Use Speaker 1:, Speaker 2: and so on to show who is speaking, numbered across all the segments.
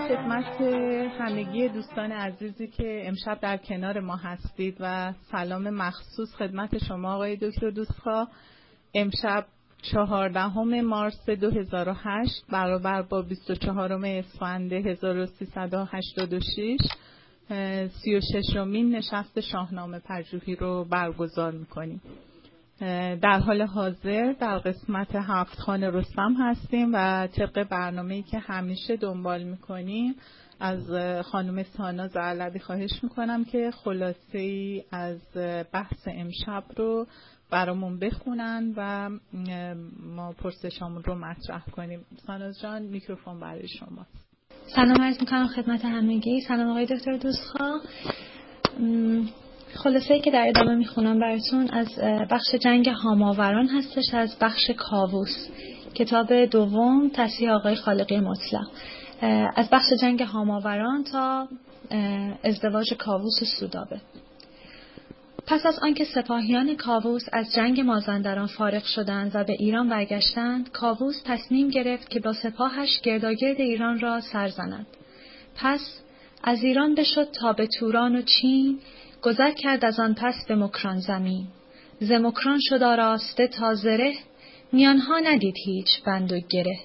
Speaker 1: خدمت همگی دوستان عزیزی که امشب در کنار ما هستید و سلام مخصوص خدمت شما آقای دکتر دوستخواه. امشب 14 مارس 2008 برابر با 24 اسفند 1386 36مین نشست شاهنامه پژوهی رو برگزار می‌کنیم. در حال حاضر در قسمت 7 خان رستم هستیم و طبق برنامه‌ای که همیشه دنبال می‌کنیم از خانم ساناز علوی خواهش می‌کنم که خلاصه‌ای از بحث امشب رو برامون بخونن و ما پرسشامون رو مطرح کنیم. ساناز جان میکروفون برای شماست.
Speaker 2: سلام عرض می‌کنم خدمت همگی. سلام آقای دکتر دوستخواه. خلاصه‌ای که در ادامه میخونم براتون از بخش جنگ هاماوران هستش، از بخش کاووس، کتاب دوم تصحیح آقای خالقی مطلق، از بخش جنگ هاماوران تا ازدواج کاووس و سودابه. پس از آنکه سپاهیان کاووس از جنگ مازندران فارغ شدند و به ایران برگشتند، کاووس تصمیم گرفت که با سپاهش گرداگرد ایران را سر زند. پس از ایران بشد تا به توران و چین، گذر کرد از آن پس به مکران زمین. ز مکران شد آراسته تا زره، میانها ندید هیچ بند و گره.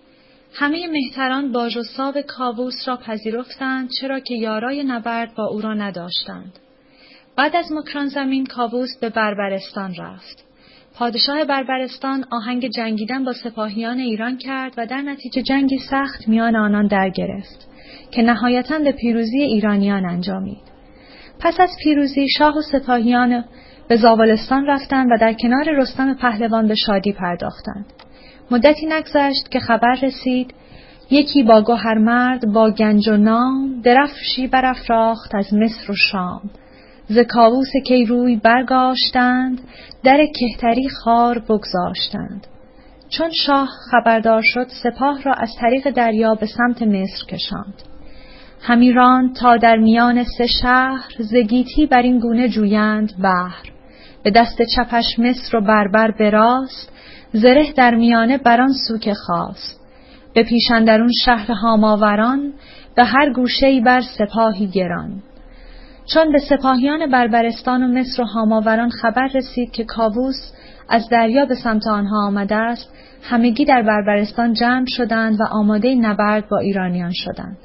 Speaker 2: همه مهتران باژ و ساو کاووس را پذیرفتند، چرا که یارای نبرد با او را نداشتند. بعد از مکران زمین کاووس به بربرستان رفت. پادشاه بربرستان آهنگ جنگیدن با سپاهیان ایران کرد و در نتیجه جنگی سخت میان آنان در گرفت که نهایتاً به پیروزی ایرانیان انجامید. پس از پیروزی شاه و سپاهیان به زاولستان رفتند و در کنار رستم پهلوان به شادی پرداختند. مدتی نگذشت که خبر رسید یکی با گوهر مرد با گنج و نام، درفشی برافراخت از مصر و شام. ز کاووس کیروی برگاشتند، در کهتری خوار بگذاشتند. چون شاه خبردار شد سپاه را از طریق دریا به سمت مصر کشاند. همی راند تا در میان 3 شهر، ز گیتی بر این گونه جویند بحر. به دست چپش مصر و بربر به راست، زره در میانه بران سو که خواست. به پیش اندرون شهر هاماوران، به هر گوشه‌ای بر سپاهی گران. چون به سپاهیان بربرستان و مصر و هاماوران خبر رسید که کاووس از دریا به سمت آنها آمده است، همگی در بربرستان جمع شدند و آماده نبرد با ایرانیان شدند.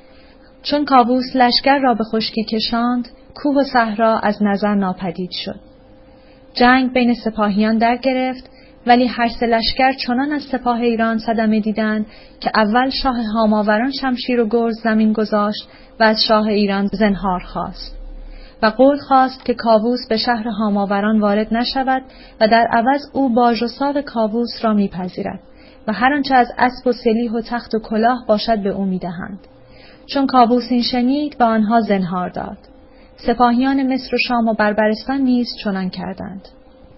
Speaker 2: چون کاووس لشکر را به خشکی کشاند، کوه و صحرا از نظر ناپدید شد. جنگ بین سپاهیان در گرفت، ولی هر 3 لشکر چنان از سپاه ایران صدمه دیدند که اول شاه هاماوران شمشیر و گرز زمین گذاشت و از شاه ایران زنهار خواست و قول خواست که کاووس به شهر هاماوران وارد نشود و در عوض او باژ و ساو کاووس را میپذیرد و هر آنچه از اسب و سلیح و تخت و کلاه باشد به او میدهند. چون کاووس این شنید به آنها زنهار داد. سپاهیان مصر و شام و بربرستان نیز چنان کردند.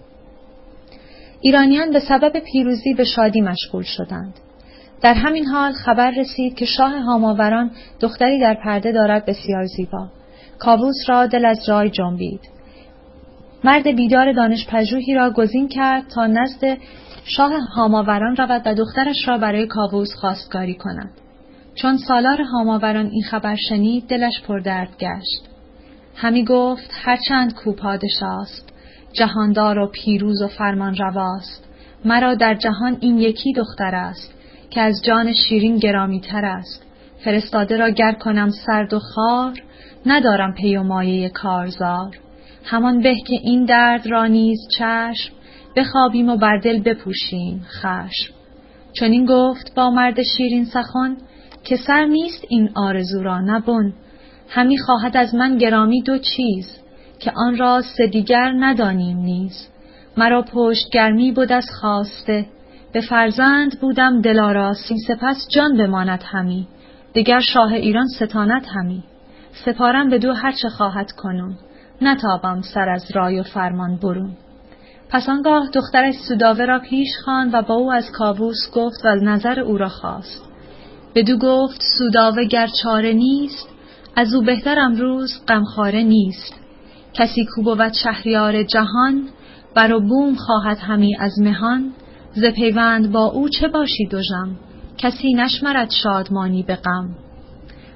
Speaker 2: ایرانیان به سبب پیروزی به شادی مشغول شدند. در همین حال خبر رسید که شاه هاماوران دختری در پرده دارد بسیار زیبا. کاووس را دل از جای جنبید. مرد بیدار دانش پژوهی را گزین کرد تا نزد شاه هاماوران رود و دخترش را برای کاووس خواستگاری کند. چون سالار هاماوران این خبر شنید دلش پر درد گشت. همی گفت هرچند کو پادشاست، جهاندار و پیروز و فرمان رواست. مرا در جهان این یکی دختر است، که از جان شیرین گرامی تر است. فرستاده را گر کنم سرد و خار، ندارم پی و مایه کارزار. همان به که این درد را نیز چشم، بخوابیم و بر دل بپوشیم خشم. چون این گفت با مرد شیرین سخن، که سر نیست این آرزو را نبن. همی خواهد از من گرامی 2 چیز، که آن را 3 دیگر ندانیم نیز. مرا پشت گرمی بود از خواسته، به فرزند بودم دلاراسته. سپس جان بماند همی، دیگر شاه ایران ستاند همی. سپارم بدو هر چه خواهد کنون، نتابم سر از رای و فرمان برون. پس آنگاه دخترش سودابه را پیش خواند و با او از کاووس گفت و نظر او را خواست. بدو گفت سودابه گر چاره نیست، از او بهتر امروز غمخواره نیست. کسی کو بود شهریار جهان، بر و بوم خواهد همی از مهان. ز پیوند با او چه باشی دژم، کسی نشمرد شادمانی به غم.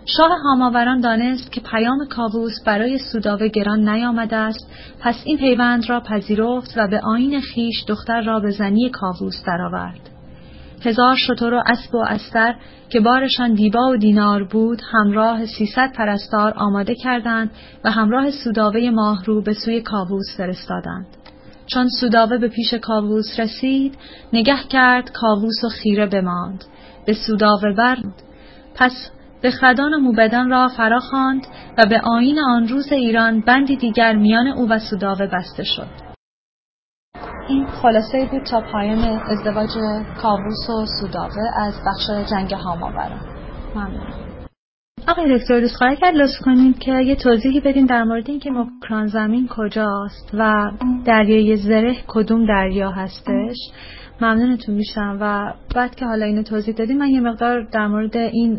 Speaker 2: شاه هاماوران دانست که پیام کاووس برای سودابه گران نیامده است، پس این پیوند را پذیرفت و به آیین خیش دختر را به زنی کاووس درآورد. 1000 شتر و اسب و استر که بارشان دیبا و دینار بود همراه 300 پرستار آماده کردند و همراه سودابه ماهرو به سوی کاووس فرستادند. چون سودابه به پیش کاووس رسید، نگه کرد کاووس و خیره بماند. به سودابه برد. پس بخردان و موبدان را فرا خواند و به آیین آن روز ایران بندی دیگر میان او و سودابه بسته شد. این خلاصه بود تا پایان ازدواج کاووس و سودابه از بخش جنگ هاماوران. ممنونم. آقای دکتر دوست خواهی کرد لطف کنید که یه توضیحی بدین در مورد این که مکران زمین کجاست و دریای زره کدوم دریا هستش. ممنونتون میشم. و بعد که حالا اینو توضیح دادیم من یه مقدار در مورد این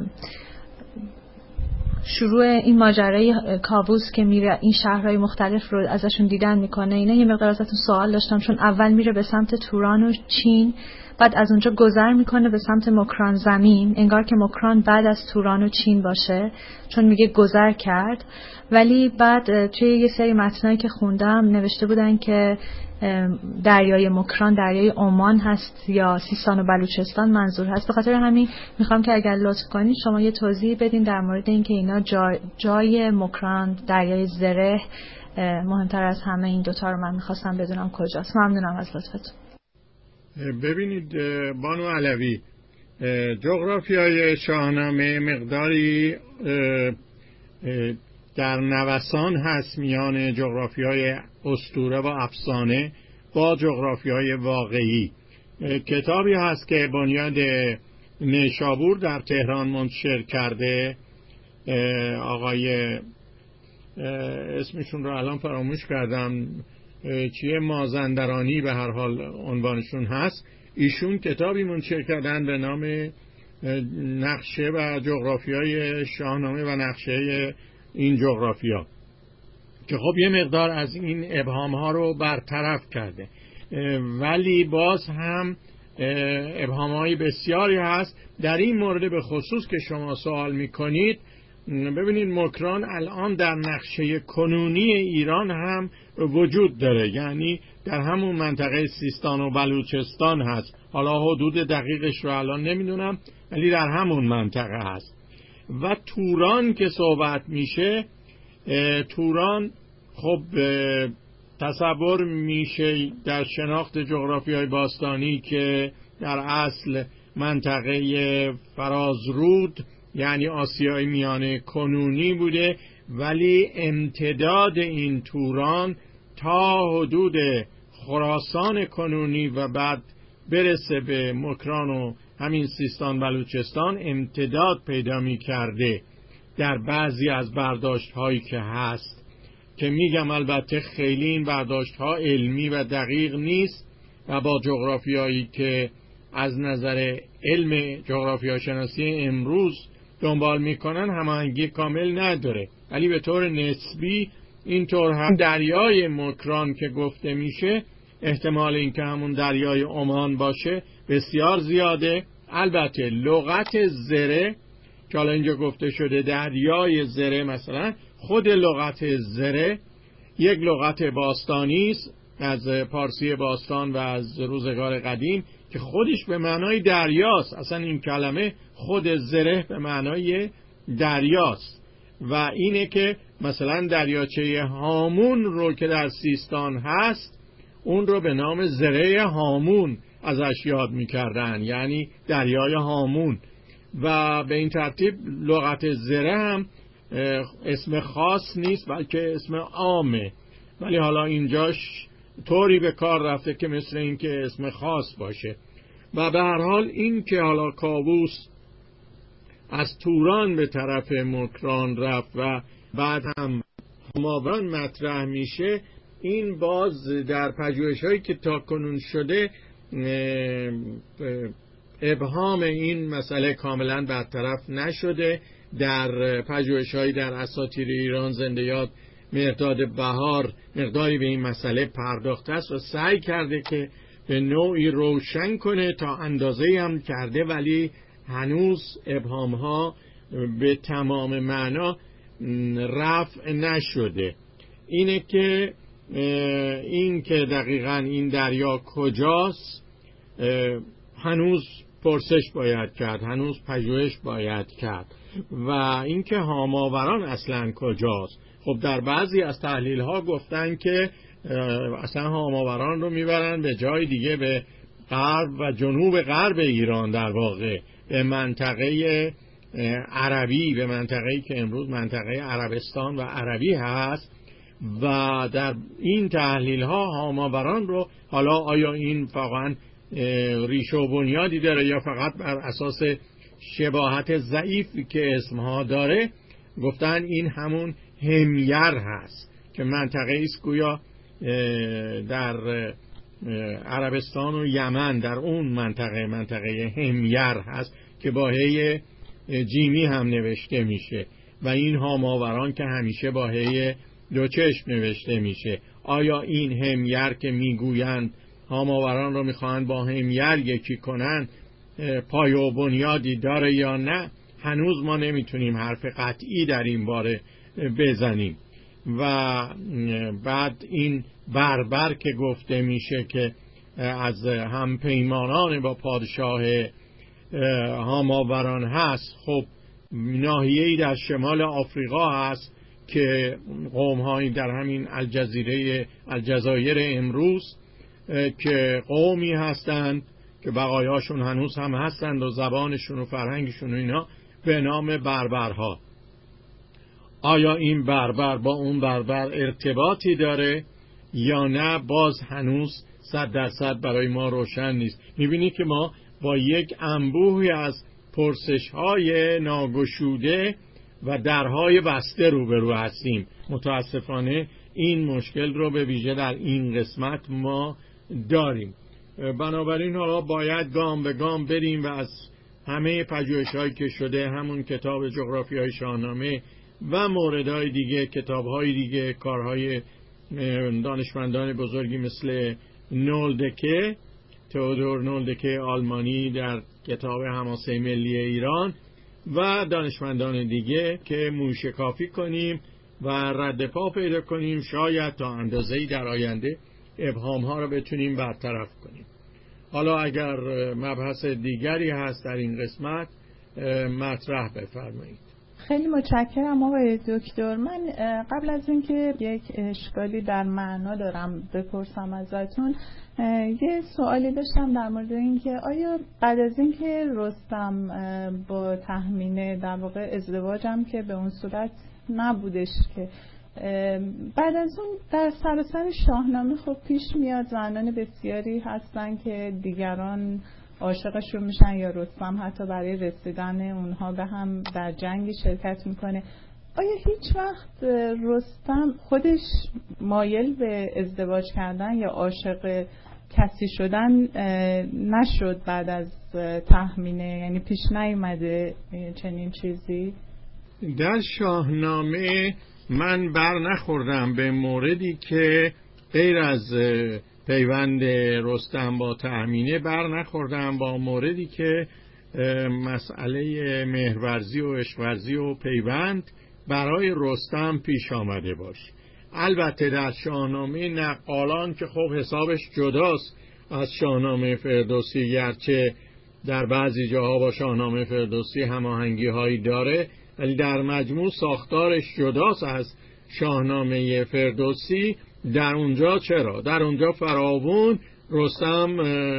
Speaker 2: شروع این ماجرای کاووس که میره این شهرهای مختلف رو ازشون دیدن میکنه اینا یه مقدار ازتون سوال داشتم، چون اول میره به سمت توران و چین، بعد از اونجا گذر میکنه به سمت مکران زمین، انگار که مکران بعد از توران و چین باشه چون میگه گذر کرد، ولی بعد توی یه سری متنایی که خوندم نوشته بودن که دریای مکران دریای عمان هست یا سیستان و بلوچستان منظور هست. به خاطر همین میخوام که اگر لطف کنید شما یه توضیح بدین در مورد این که اینا جای مکران دریای زره مهمتر از همه این دوتا رو من میخواستم بدونم کجاست. ممنونم از لطفتون.
Speaker 3: ببینید بانو علوی، جغرافیای شاهنامه مقداری در نوسان هست میان جغرافیای اسطوره و افسانه با جغرافیای واقعی. کتابی هست که بنیاد نیشابور در تهران منتشر کرده، آقای اسمشون رو الان فراموش کردم، چیه مازندرانی به هر حال عنوانشون هست. ایشون کتابی منتشر کردن به نام نقشه و جغرافیای شاهنامه و نقشه این جغرافیا که خب یه مقدار از این ابهام ها رو برطرف کرده، ولی باز هم ابهام های بسیاری هست در این مورد به خصوص که شما سوال میکنید. ببینید مکران الان در نقشه کنونی ایران هم وجود داره، یعنی در همون منطقه سیستان و بلوچستان هست. حالا حدود دقیقش رو الان نمیدونم ولی در همون منطقه هست. و توران که صحبت میشه، توران خب تصور میشه در شناخت جغرافیای باستانی که در اصل منطقه فرازرود یعنی آسیای میانه کنونی بوده، ولی امتداد این توران تا حدود خراسان کنونی و بعد برسه به مکران و همین سیستان بلوچستان امتداد پیدا می کرده در بعضی از برداشت هایی که هست، که میگم البته خیلی این برداشت ها علمی و دقیق نیست و با جغرافیایی که از نظر علم جغرافیا شناسی امروز دنبال میکنن هماهنگی کامل نداره، ولی به طور نسبی اینطور هم. دریای مکران که گفته میشه احتمال اینکه همون دریای عمان باشه بسیار زیاده. البته لغت زره که حالا اینجا گفته شده دریای زره، مثلا خود لغت زره یک لغت باستانی است از پارسی باستان و از روزگار قدیم که خودش به معنای دریاست. اصلا این کلمه خود زره به معنای دریاست و اینه که مثلا دریاچه هامون رو که در سیستان هست اون رو به نام زره هامون ازش یاد میکردن، یعنی دریای هامون. و به این ترتیب لغت زره هم اسم خاص نیست بلکه اسم عامه، ولی حالا اینجاش طوری به کار رفته که مثل این که اسم خاص باشه. و به هر حال این که حالا کاووس از توران به طرف مکران رفت و بعد هم هاماوران مطرح میشه، این باز در پژوهش‌هایی که تاکنون شده ابهام این مسئله کاملا برطرف نشده. در پژوهش‌هایی در اساطیر ایران زنده یاد مرداد بهار مقداری به این مسئله پرداخته است و سعی کرده که به نوعی روشن کنه، تا اندازه‌ای هم کرده، ولی هنوز ابهام‌ها به تمام معنا رفع نشده. اینه که این که دقیقاً این دریا کجاست هنوز پرسش باید کرد، هنوز پژوهش باید کرد. و اینکه هاماوران اصلاً کجاست، خب در بعضی از تحلیل ها گفتن که اصلا هاماوران رو میبرن به جای دیگه، به غرب و جنوب غرب ایران، در واقع به منطقه عربی، به منطقه‌ای که امروز منطقه عربستان و عربی هست. و در این تحلیل ها هاماوران رو، حالا آیا این واقعا ریشه و بنیادی داره یا فقط بر اساس شباهت ضعیفی که اسمها داره، گفتن این همون همیر هست که منطقه است گویا در عربستان و یمن، در اون منطقه همیر هست که با هی جیمی هم نوشته میشه و این هاماوران که همیشه با هی دو چشم نوشته میشه. آیا این همیر که میگویند هاماوران رو میخوان با همیر یکی کنن پای و بنیادی داره یا نه، هنوز ما نمیتونیم حرف قطعی در این باره بزنیم. و بعد این بربر که گفته میشه که از هم پیمانان با پادشاه هاماوران هست، خب ناحیه‌ای در شمال آفریقا هست که قوم‌هایی در همین الجزایر امروز که قومی هستند که بقایاشون هنوز هم هستند و زبانشون و فرهنگشون و اینا به نام بربرها. آیا این بربر با اون بربر ارتباطی داره یا نه، باز هنوز 100% برای ما روشن نیست. میبینی که ما با یک انبوهی از پرسش‌های ناگشوده و درهای بسته روبرو هستیم. متاسفانه این مشکل رو به ویژه در این قسمت ما داریم. بنابراین حالا باید گام به گام بریم و از همه پژوهش‌هایی که شده، همون کتاب جغرافیای شاهنامه و موردهای دیگه، کتاب‌های دیگه، کارهای دانشمندان بزرگی مثل نولدکه، تئودور نولدکه آلمانی در کتاب حماسه ملی ایران و دانشمندان دیگه که موشکافی کنیم و رد پا پیدا کنیم، شاید تا اندازه‌ای در آینده ابهام‌ها رو بتونیم برطرف کنیم. حالا اگر مبحث دیگری هست در این قسمت مطرح بفرمایید.
Speaker 1: خیلی متشکرم آقای دکتر. من قبل از اینکه یک اشکالی در معنا دارم بپرسم ازتون، یه سوالی داشتم در مورد اینکه آیا بعد از اینکه رستم با تهمینه در واقع ازدواجم که به اون صورت نبودش، که بعد از اون در سراسر شاهنامه خب پیش میاد زنان بسیاری هستن که دیگران عاشقشون میشن یا رستم حتی برای رسیدن اونها به هم در جنگی شرکت میکنه. آیا هیچ وقت رستم خودش مایل به ازدواج کردن یا عاشق کسی شدن نشد بعد از تهمینه؟ یعنی پیش نیومده چنین چیزی؟
Speaker 3: در شاهنامه من بر نخوردم به موردی که غیر از پیوند رستم با تهمینه بر نخوردم با موردی که مسئله مهرورزی و عشقورزی و پیوند برای رستم پیش آمده باشه. البته در شاهنامه نقالان که خب حسابش جداست از شاهنامه فردوسی، گرچه در بعضی جاها با شاهنامه فردوسی هماهنگی هایی داره، ولی در مجموع ساختارش جداست از شاهنامه فردوسی. در اونجا چرا؟ در اونجا فراوون رستم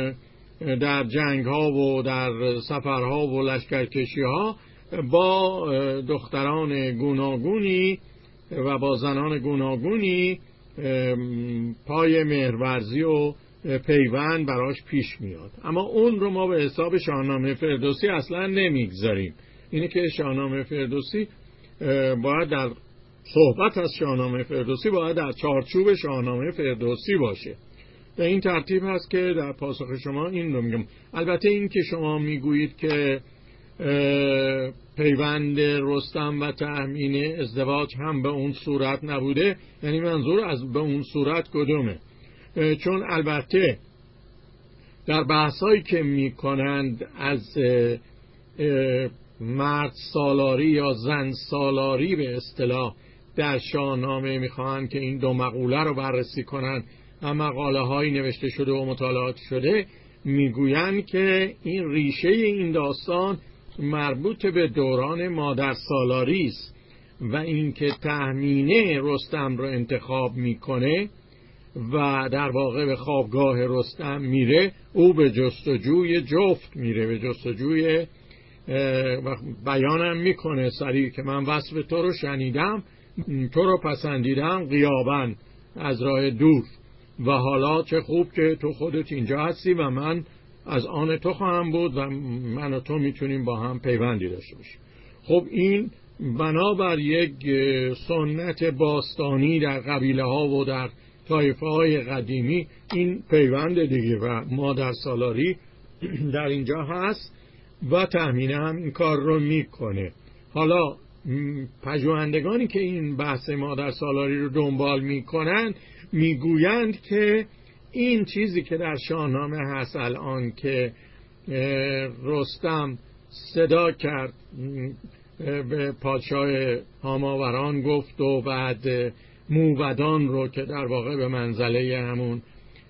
Speaker 3: در جنگ ها و در سفرها و لشکرکشی ها با دختران گوناگونی و با زنان گوناگونی پای مهرورزی و پیوند براش پیش میاد. اما اون رو ما به حساب شاهنامه فردوسی اصلا نمیگذاریم. اینه که شاهنامه فردوسی باید در صحبت از شاهنامه فردوسی باید در چارچوب شاهنامه فردوسی باشه. به این ترتیب هست که در پاسخ شما این رو میگم. البته این که شما میگویید که پیوند رستم و تهمینه ازدواج هم به اون صورت نبوده، یعنی منظور از به اون صورت کدومه؟ چون البته در بحثایی که میکنند از مرد سالاری یا زن سالاری به اصطلاح در شاهنامه میخواهند که این دو مقوله رو بررسی کنند و مقاله های نوشته شده و مطالعات شده میگویند که این ریشه این داستان مربوط به دوران مادر سالاری است و اینکه تهمینه رستم رو انتخاب میکنه و در واقع به خوابگاه رستم میره، او به جستجوی جفت میره، به جستجوی بیانم میکنه سریع که من وصف تو رو شنیدم، تو رو پسندیدم غیاباً از راه دور و حالا چه خوب که تو خودت اینجا هستی و من از آن تو خواهم بود و من و تو میتونیم با هم پیوندی داشته باشیم. خب این بنابر یک سنت باستانی در قبیله ها و در طایفه های قدیمی این پیوند دیگه و مادر سالاری در اینجا هست و تهمینه هم این کار رو میکنه. حالا پژوهندگانی که این بحث مادر سالاری رو دنبال میکنن میگویند که این چیزی که در شاهنامه هست الان که رستم صدا کرد به پادشاه هاماوران گفت و بعد موبدان رو که در واقع به منزله همون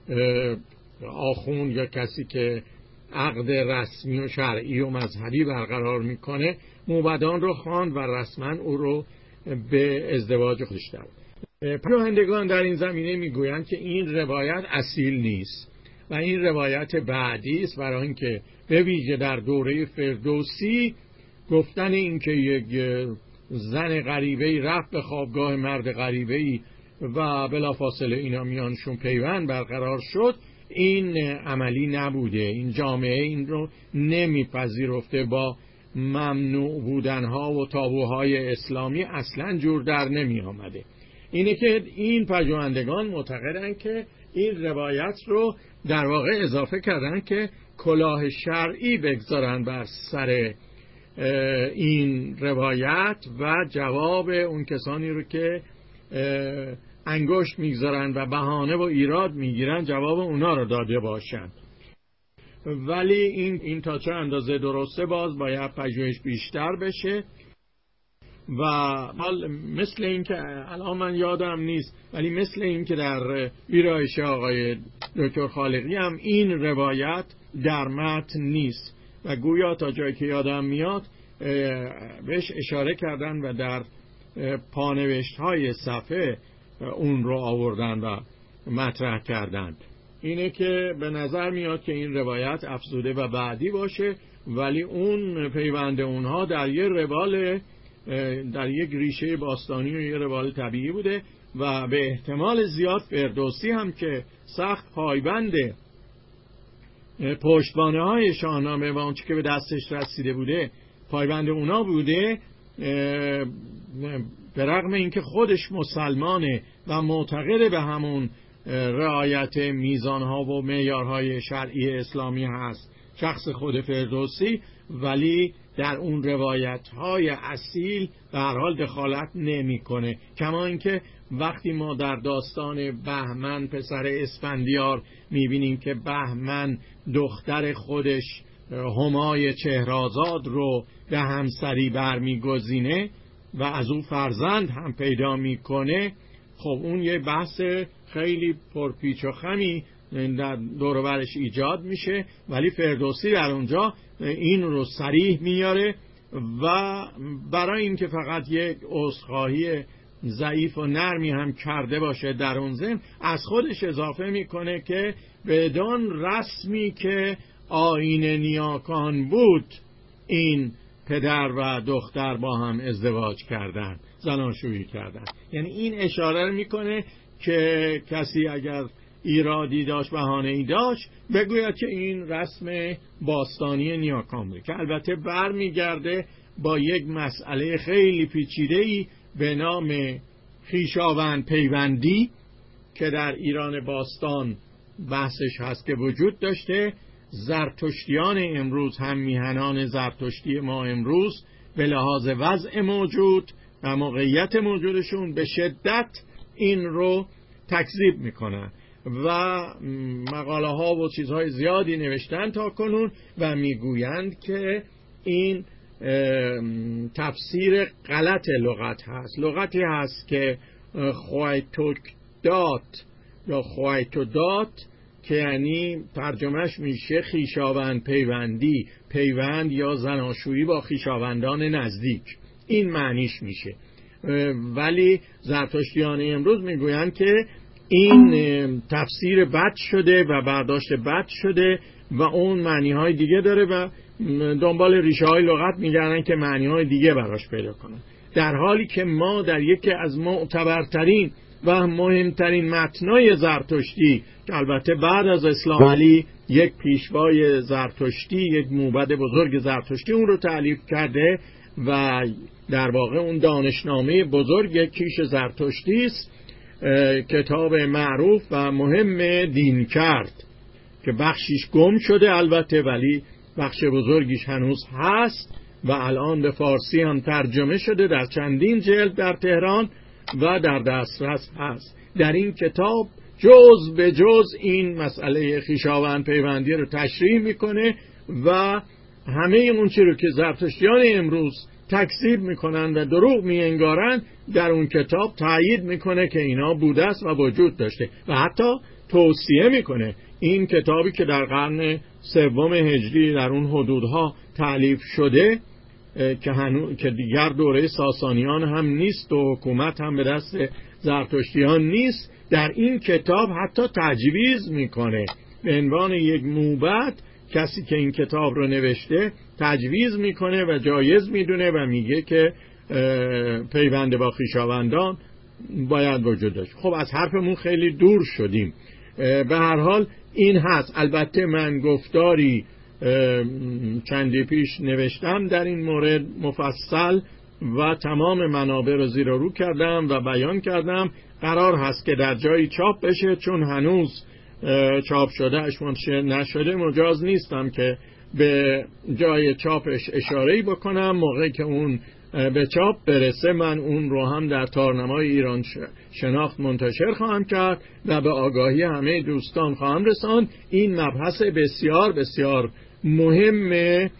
Speaker 3: آخوند یا کسی که عقد رسمی و شرعی و مذهبی برقرار میکنه موبدان رو خواند و رسما او رو به ازدواج خودش دعوت. پژوهندگان در این زمینه میگویند که این روایت اصیل نیست و این روایت بعدی است، برای اینکه به ویژه در دوره فردوسی گفتن این که یک زن غریبه‌ای رفت به خوابگاه مرد غریبه‌ای و بلافاصله اینا میانشون پیوند برقرار شد، این عملی نبوده. این جامعه این رو نمیپذیرفته، با ممنوع بودنها و تابوهای اسلامی اصلا جور در نمی آمده. اینه که این پژوهندگان معتقدن که این روایت رو در واقع اضافه کردن که کلاه شرعی بگذارن بر سر این روایت و جواب اون کسانی رو که انگشت میگذارن و بهانه و ایراد میگیرن جواب اونا رو داده باشن. ولی این تا چه اندازه درسته باز باید پژوهش بیشتر بشه و مثل این که الان من یادم نیست ولی مثل این که در ویرایش آقای دکتر خالقی هم این روایت در متن نیست و گویا تا جایی که یادم میاد بهش اشاره کردن و در پانوشت های صفحه اون رو آوردن و مطرح کردن. اینه که به نظر میاد که این روایت افزوده و بعدی باشه، ولی اون پیوند اونها در یه روال، در یک ریشه باستانی و یه روال طبیعی بوده و به احتمال زیاد فردوسی هم که سخت پایبند پشتوانه های شاهنامه و اونچه که به دستش رسیده بوده پایبند اونا بوده، به رغم اینکه خودش مسلمانه و معتقد به همون رعایت میزانها و معیارهای شرعی اسلامی هست شخص خود فردوسی، ولی در اون روایت‌های اصیل به هر حال دخالت نمی‌کنه. کما اینکه وقتی ما در داستان بهمن پسر اسفندیار می‌بینیم که بهمن دختر خودش همای چهرآزاد رو به همسری برمیگزینه و از او فرزند هم پیدا میکنه، خب اون یه بحث خیلی پرپیچ و خمی در دور و برش ایجاد میشه، ولی فردوسی در اونجا این رو صریح میاره و برای اینکه فقط یک عذرخواهی ضعیف و نرمی هم کرده باشه در اون ضمن از خودش اضافه میکنه که بدون رسمی که آیین نیاکان بود این پدر و دختر با هم ازدواج کردن، زناشویی کردن. یعنی این اشاره میکنه که کسی اگر ایرادی داشت، بهانه‌ای داشت، بگوید که این رسم باستانی نیاکان بود، که البته برمیگرده با یک مسئله خیلی پیچیده‌ای به نام خویشاوند پیوندی که در ایران باستان بحثش هست که وجود داشته. زرتشتیان امروز هم میهنان زرتشتی ما امروز به لحاظ وضع موجود و موقعیت موجودشون به شدت این رو تکذیب میکنن و مقاله ها و چیزهای زیادی نوشتن تا کنون و میگویند که این تفسیر غلط لغت هست. لغتی هست که خوایتودات یا خوایتودات که یعنی ترجمهش میشه خیشاوند پیوندی، پیوند یا زناشویی با خیشاوندان نزدیک، این معنیش میشه. ولی زرتشتیان امروز میگویند که این تفسیر بد شده و برداشت بد شده و اون معنی های دیگه داره و دنبال ریشه های لغت میگردن که معنی های دیگه براش پیدا کنن، در حالی که ما در یکی از معتبرترین و مهمترین متنای زرتشتی که البته بعد از اسلام علی یک پیشوای زرتشتی، یک موبد بزرگ زرتشتی اون رو تألیف کرده و در واقع اون دانشنامه بزرگ کیش زرتشتی است، کتاب معروف و مهم دین کرد که بخشیش گم شده البته، ولی بخش بزرگیش هنوز هست و الان به فارسی هم ترجمه شده در چندین جلد در تهران و در دسترس هست. در این کتاب جز به جز این مسئله خویشاوند پیوندی رو تشریح میکنه و همه اون چیزی رو که زرتشتیان امروز تکذیب میکنن و دروغ میانگارن در اون کتاب تایید میکنه که اینا بوده است و وجود داشته و حتی توصیه میکنه این کتابی که در قرن سوم هجری در اون حدودها تألیف شده که دیگر دوره ساسانیان هم نیست و حکومت هم به دست زرتشتیان نیست، در این کتاب حتی تجویز میکنه به عنوان یک موبد، کسی که این کتاب رو نوشته تجویز میکنه و جایز میدونه و میگه که پیوند با خویشاوندان باید وجود داشت. خب از حرفمون خیلی دور شدیم. به هر حال این هست. البته من گفتاری چندی پیش نوشتم در این مورد مفصل و تمام منابع رو زیر و رو کردم و بیان کردم. قرار هست که در جایی چاپ بشه، چون هنوز چاپ شده اش منتشر نشده مجاز نیستم که به جای چاپش اشاره‌ای بکنم. موقعی که اون به چاپ برسه من اون رو هم در تارنمای ایران شناخت منتشر خواهم کرد و به آگاهی همه دوستان خواهم رساند. این مبحث بسیار بسیار مهم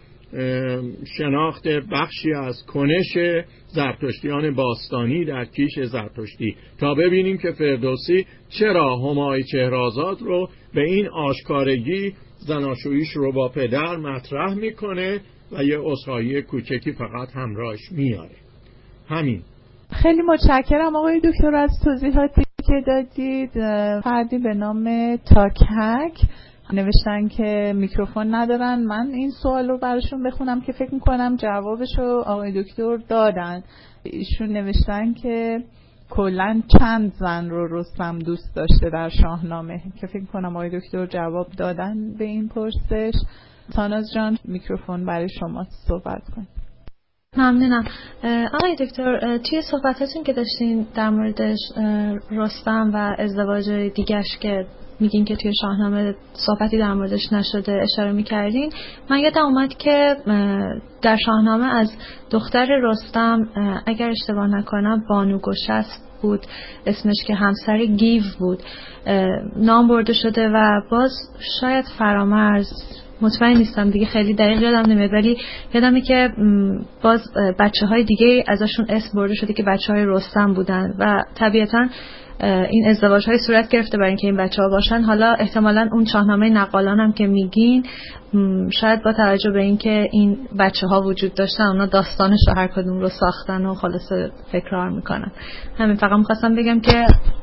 Speaker 3: شناخت بخشی از کنش زرتشتیان باستانی در کیش زرتشتی تا ببینیم که فردوسی چرا همای چهرآزاد رو به این آشکارگی زناشوییش رو با پدر مطرح میکنه و یه عذرخواهی کوچکی فقط همراهش میاره. همین.
Speaker 1: خیلی متشکرم آقای دکتر از توضیحاتی که دادید. فردی به نام تاکهک نوشتن که میکروفون ندارن. من این سوال رو براشون بخونم که فکر میکنم جوابشو آقای دکتر دادن. ایشون نوشتن که کلن چند زن رو رستم دوست داشته در شاهنامه، که فکر کنم آقای دکتر جواب دادن به این پرسش. تاناز جان میکروفون برای شما صحبت کن.
Speaker 2: ممنونم. آقای دکتر توی صحبتاتون که داشتین در مورد رستم و ازدواج دیگرش که میگین که توی شاهنامه صحبتی در موردش نشده اشاره میکردین، من یادم اومد که در شاهنامه از دختر رستم اگر اشتباه نکنم بانو گشست بود اسمش، که همسر گیو بود، نام برده شده و باز شاید فرامرز، مطمئن نیستم دیگه خیلی دقیق یادم نمیاد، ولی یادمه که باز بچه‌های دیگه ازشون اسم برده شده که بچه‌های رستم بودن و طبیعتاً این ازدواج‌های صورت گرفته برای اینکه این بچه‌ها باشن. حالا احتمالاً اون شاهنامه نقالان هم که میگین شاید با توجه به اینکه این بچه‌ها وجود داشتن اونا داستانش رو هر کدوم رو ساختن و خلاصه تکرار میکنن. همین فقط می‌خواستم بگم که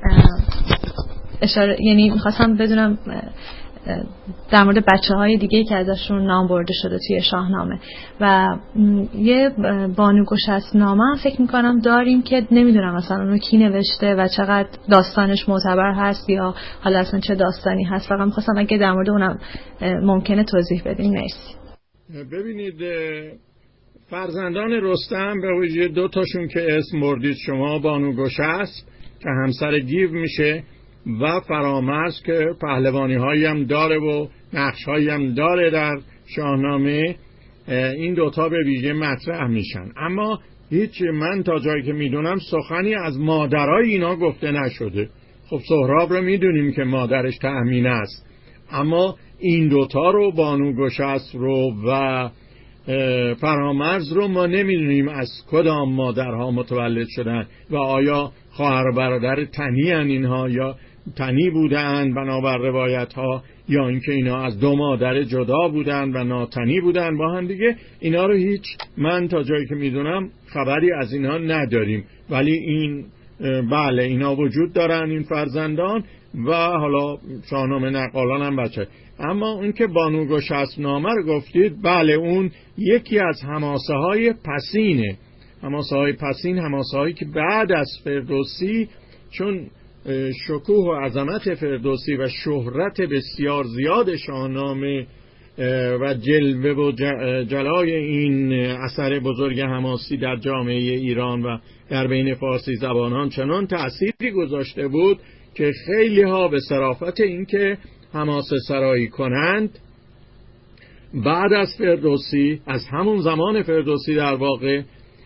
Speaker 2: یعنی می‌خواستم بدونم در مورد بچه‌های دیگه‌ای که ازشون نام برده شده توی شاهنامه. و یه بانو گشست نامه هم فکر میکنم داریم که نمیدونم مثلا اونو کی نوشته و چقدر داستانش معتبر هست یا حالا اصلا چه داستانی هست. فقط میخواستم اگه در مورد اونم ممکنه توضیح بدین. مرسی.
Speaker 3: ببینید فرزندان رستم به ویژه دو تاشون که اسم بردید شما، بانو گشست که همسر گیو میشه و فرامرز که پهلوانی هایی هم داره و نقش هایی هم داره در شاهنامه، این دوتا به ویژه مطرح میشن. اما هیچ من تا جایی که میدونم سخنی از مادرای اینا گفته نشده. خب سهراب رو میدونیم که مادرش تأمینه است، اما این دوتا رو، بانو گشست رو و فرامرز رو ما نمیدونیم از کدام مادرها متولد شدن و آیا خواهر و برادر تنی ان اینها یا تنی بودن بنابر روایت ها، یا اینکه اینا از دو مادر جدا بودن و ناتنی بودن با هم دیگه. اینا رو هیچ، من تا جایی که میدونم خبری از اینا نداریم، ولی این بله اینا وجود دارن این فرزندان و حالا شاهنامه نقالان هم بچه. اما اون که بانو گشسب‌نامه رو گفتید، بله اون یکی از حماسه های پسینه. حماسه های پسین حماسه هایی که بعد از فردوسی، چون شکوه و عظمت فردوسی و شهرت بسیار زیاد شاهنامه و جلوه و جلای این اثر بزرگ حماسی در جامعه ایران و در بین فارسی زبانان چنان تأثیری گذاشته بود که خیلی ها به صرافت این که حماسه سرایی کنند بعد از فردوسی، از همون زمان فردوسی در واقع،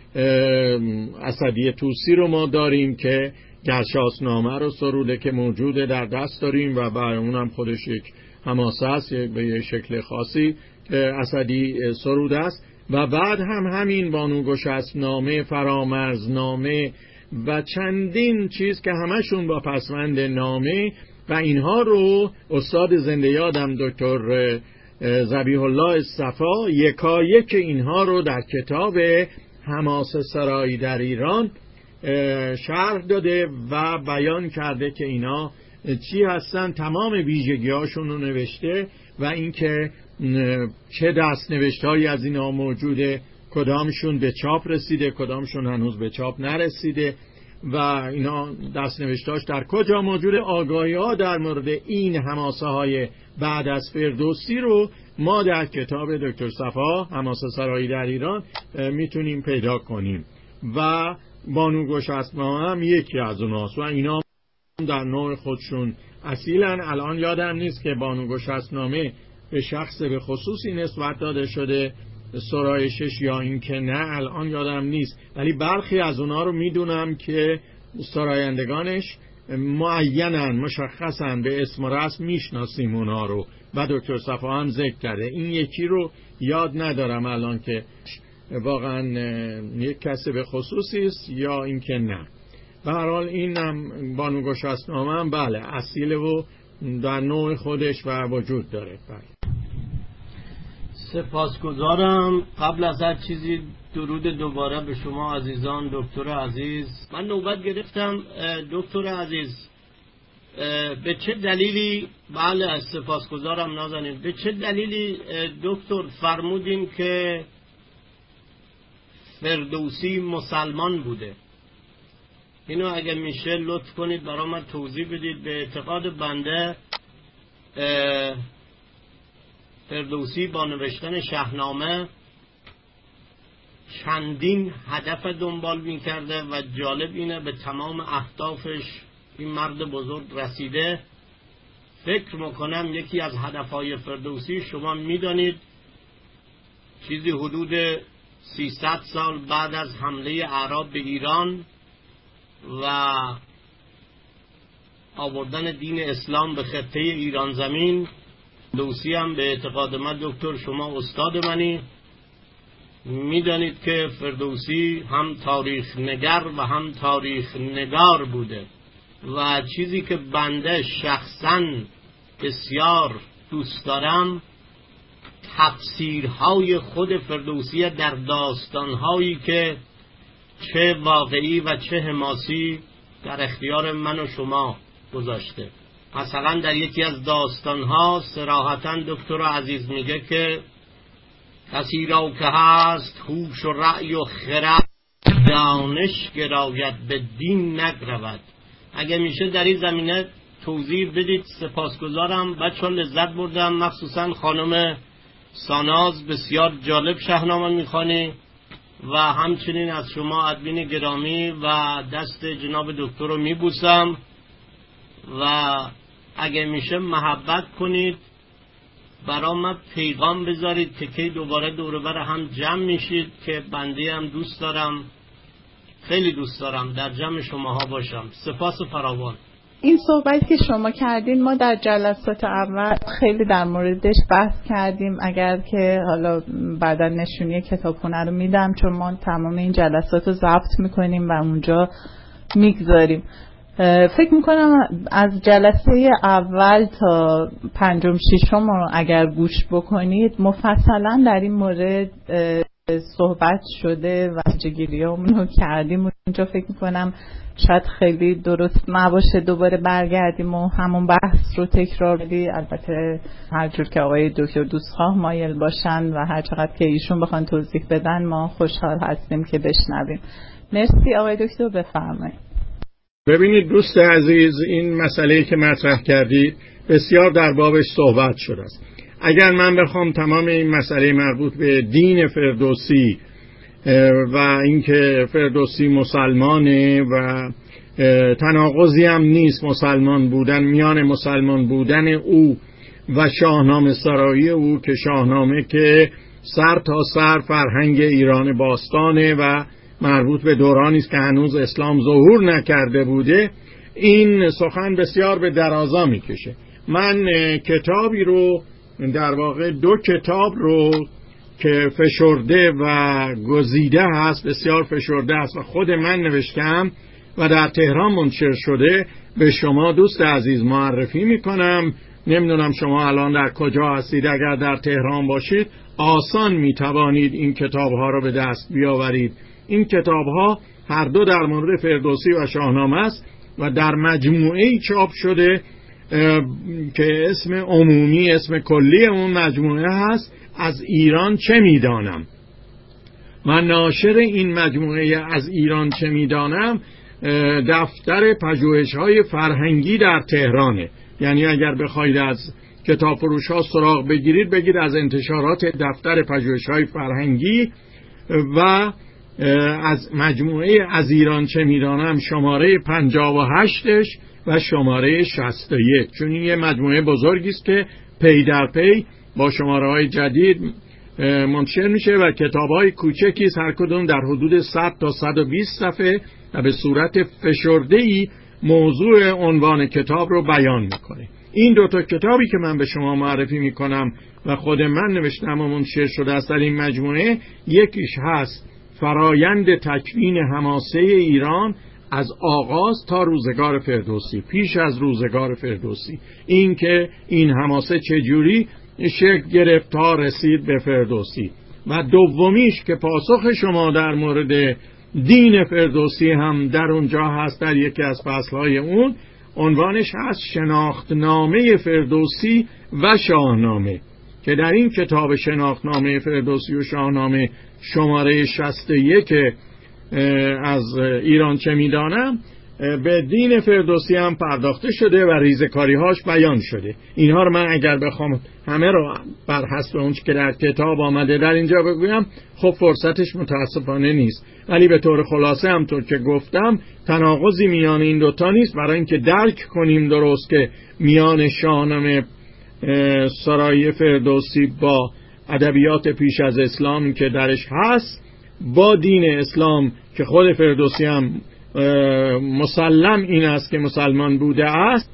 Speaker 3: اسدی طوسی رو ما داریم که گرشاسنامه رو سروده که موجوده در دست داریم و برای اونم خودش یک حماسه است به یک شکل خاصی اسدی سروده است. و بعد هم همین بانو گشسب‌نامه، فرامرزنامه و چندین چیز که همشون با پسوند نامه، و اینها رو استاد زنده یادم دکتر ذبیح الله صفا یکایک اینها رو در کتاب حماسه سرایی در ایران شرح داده و بیان کرده که اینا چی هستن، تمام ویژگی‌هاشون رو نوشته و اینکه چه دست‌نوشت‌هایی از اینا موجوده، کدامشون به چاپ رسیده، کدامشون هنوز به چاپ نرسیده و اینا دست‌نوشتاش در کجا موجوده. آگاهی‌ها در مورد این حماسه‌های بعد از فردوسی رو ما در کتاب دکتر صفا حماسه سرایی در ایران میتونیم پیدا کنیم و بانو گشسب‌نامه هم یکی از اوناست و اینا در نوع خودشون اصیلن. الان یادم نیست که بانو گشسب‌نامه به شخص به خصوصی نسبت داده شده سرایشش یا این که نه، الان یادم نیست، ولی برخی از اونا رو میدونم که سرایندگانش معینن، مشخصن، به اسم و رسم میشناسیم اونا رو و دکتر صفا هم ذکر کرده. این یکی رو یاد ندارم الان که واقعا یک کسی به خصوصی است یا این که نه. به هر حال این هم بانو گشسب‌نامه هم بله اصیله و در نوع خودش و وجود داره. بله.
Speaker 4: سپاسگزارم. قبل از هر چیزی درود دوباره به شما عزیزان. دکتر عزیز، من نوبت گرفتم. دکتر عزیز، به چه دلیلی، بله سپاسگزارم نازنین، به چه دلیلی دکتر فرمودین که فردوسی مسلمان بوده؟ اینو اگه میشه لطف کنید برای من توضیح بدید. به اعتقاد بنده فردوسی با نوشتن شاهنامه چندین هدف دنبال میکرده و جالب اینه به تمام اهدافش این مرد بزرگ رسیده. فکر میکنم یکی از هدفهای فردوسی، شما میدانید، چیزی حدود 300 سال بعد از حمله اعراب به ایران و آوردن دین اسلام به خطه ایران زمین، فردوسی هم به اعتقاد من، دکتر شما استاد منی، میدانید که فردوسی هم تاریخ نگر و هم تاریخ نگار بوده و چیزی که بنده شخصاً بسیار دوست دارم تفسیرهای خود فردوسی در داستانهایی که چه واقعی و چه حماسی در اختیار من و شما گذاشته. مثلا در یکی از داستانها صراحتاً دکتر عزیز میگه که کسی را که هست هوش و رأی و خرد دانش گراید به دین نگرود. اگه میشه در این زمینه توضیح بدید سپاسگزارم. بچه‌ها لذت بردم، مخصوصا خانم ساناز بسیار جالب شاهنامه میخوانی و همچنین از شما ادمین گرامی و دست جناب دکتر رو میبوسم و اگه میشه محبت کنید برای من پیغام بذارید که کی دوباره دور بر هم جمع میشید که بنده هم دوست دارم، خیلی دوست دارم در جمع شماها باشم. سپاس فراوان.
Speaker 1: این صحبتی که شما کردین ما در جلسات اول خیلی در موردش بحث کردیم. اگر که حالا بعدا نشونی کتابخونه رو میدم، چون ما تمام این جلسات رو ضبط میکنیم و اونجا میگذاریم. فکر میکنم از جلسه اول تا پنجم ششم اگر گوش بکنید مفصلا در این مورد صحبت شده و جگیریامون رو کردیم. اونجا فکر میکنم شاید خیلی درست نباشه دوباره برگردیم و همون بحث رو تکرار بدیم. البته هر جور که آقای دکتر دوستخواه مایل باشن و هر چقدر که ایشون بخوان توضیح بدن ما خوشحال هستیم که بشنویم. مرسی آقای دکتر، بفرمایید.
Speaker 3: ببینید دوست عزیز، این مسئله که مطرح کردید بسیار در بابش صحبت شده است. اگر من بخوام تمام این مسئله مربوط به دین فردوسی و اینکه فردوسی مسلمانه و تناقضی هم نیست مسلمان بودن میان مسلمان بودن او و شاهنامه سرایی او، که شاهنامه که سر تا سر فرهنگ ایران باستانه و مربوط به دورانی است که هنوز اسلام ظهور نکرده بوده، این سخن بسیار به درازا میکشه. من کتابی رو، در واقع 2 کتاب رو که فشرده و گزیده هست، بسیار فشرده است و خود من نوشتم و در تهران منتشر شده، به شما دوست عزیز معرفی میکنم. نمیدونم شما الان در کجا هستید. اگر در تهران باشید آسان میتوانید این کتاب ها رو به دست بیاورید. این کتاب ها هر دو در مورد فردوسی و شاهنامه است و در مجموعه‌ای چاپ شده که اسم عمومی، اسم کلی اون مجموعه هست از ایران چه میدانم. من ناشر این مجموعه از ایران چه میدانم دفتر پژوهش‌های فرهنگی در تهرانه. یعنی اگر بخواید از کتاب فروش ها سراغ بگیرید، بگید از انتشارات دفتر پژوهش‌های فرهنگی و از مجموعه از ایران چه میدانم شماره 58ش و شماره 61، چون این یه مجموعه بزرگی است که پی در پی با شماره‌های جدید منتشر میشه و کتاب‌های کوچکی است، هر کدوم در حدود 100 تا 120 صفحه و به صورت فشرده‌ای موضوع عنوان کتاب رو بیان میکنه. این 2 تا کتابی که من به شما معرفی میکنم و خود من نوشتم و منتشر شده است در این مجموعه، یکیش هست فرایند تکوین حماسه ایران از آغاز تا روزگار فردوسی، پیش از روزگار فردوسی، این که این حماسه چجوری شکل گرفت تا رسید به فردوسی. و دومیش که پاسخ شما در مورد دین فردوسی هم در اونجا هست، در یکی از فصلهای اون، عنوانش هست شناختنامه فردوسی و شاهنامه، که در این کتاب شناختنامه فردوسی و شاهنامه شماره 61 از ایران چه میدانم به دین فردوسی هم پرداخته شده و ریزکاری هاش بیان شده. اینها رو من اگر بخوام همه رو بر حسب اون که در کتاب آمده در اینجا بگویم، خب فرصتش متاسفانه نیست، ولی به طور خلاصه همطور که گفتم تناقضی میان این دوتا نیست. برای اینکه درک کنیم درست که میان شاهنامه سرایی فردوسی با ادبیات پیش از اسلام که درش هست با دین اسلام که خود فردوسی هم مسلم این است که مسلمان بوده است،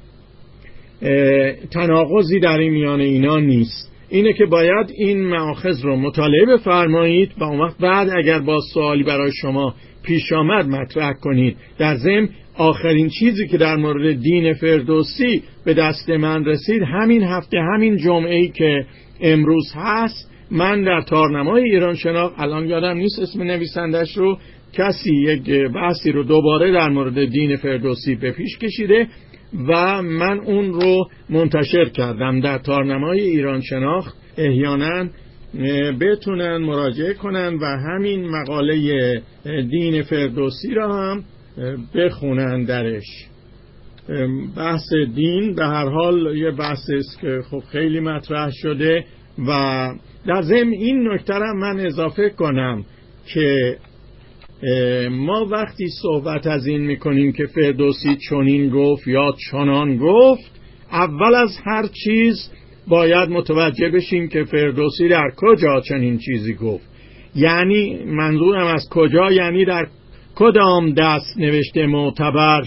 Speaker 3: تناقضی در این میان اینا نیست. اینه که باید این مأخذ رو مطالعه بفرمایید و اون وقت بعد اگر با سوالی برای شما پیش آمد مطرح کنید. در ضمن آخرین چیزی که در مورد دین فردوسی به دست من رسید همین هفته، همین جمعه‌ای که امروز هست، من در تارنمای ایران شناخت، الان یادم نیست اسم نویسندش رو، کسی یک بحثی رو دوباره در مورد دین فردوسی به پیش کشیده و من اون رو منتشر کردم در تارنمای ایران شناخت. احیانا بتونن مراجعه کنن و همین مقاله دین فردوسی را هم بخونن درش. بحث دین به هر حال یه بحثی است که خب خیلی مطرح شده و در ضمن این نکته را من اضافه کنم که ما وقتی صحبت از این میکنیم که فردوسی چنین گفت یا چنان گفت، اول از هر چیز باید متوجه بشیم که فردوسی در کجا چنین چیزی گفت. یعنی منظورم از کجا، یعنی در کدام دست نوشته معتبر